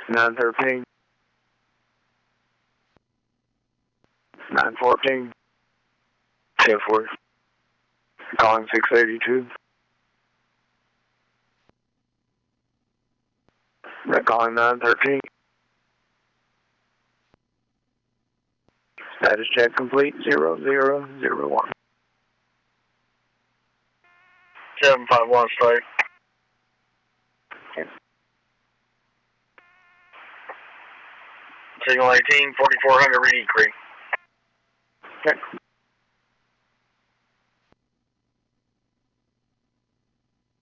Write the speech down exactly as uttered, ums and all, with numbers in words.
nine thirteen. nine fourteen. ten four. Calling six eighty-two. Calling nine thirteen. Status check complete. Zero zero zero one. seven five one straight. Okay. Signal eighteen, forty-four hundred reading Creek. Okay.